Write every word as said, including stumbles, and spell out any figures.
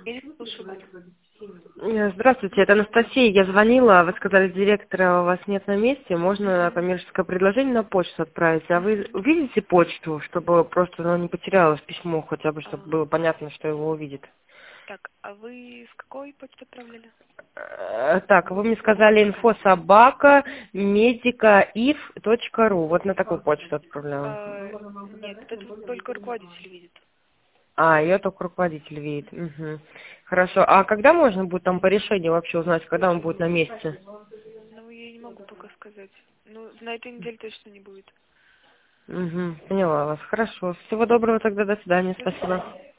Я не слушаю вас. Э, Здравствуйте, это Анастасия. Я звонила, вы сказали, директора у вас нет на месте, можно коммерческое предложение на почту отправить. А вы увидите почту, чтобы просто оно не потерялось письмо, хотя бы, чтобы А, было понятно, что его увидит? так, а вы с какой почты отправляли? Э, Так, вы мне сказали инфо собака медикаив точка ру. Вот на такую почту отправляла. А, нет, это только руководитель видит. А, ее только руководитель видит. Мгм. Хорошо. А когда можно будет там по решению вообще узнать, когда он будет на месте? Ну, я не могу пока сказать. Ну, на этой неделе точно не будет. Угу. Поняла вас. Хорошо. Всего доброго тогда. До свидания. До свидания. Спасибо.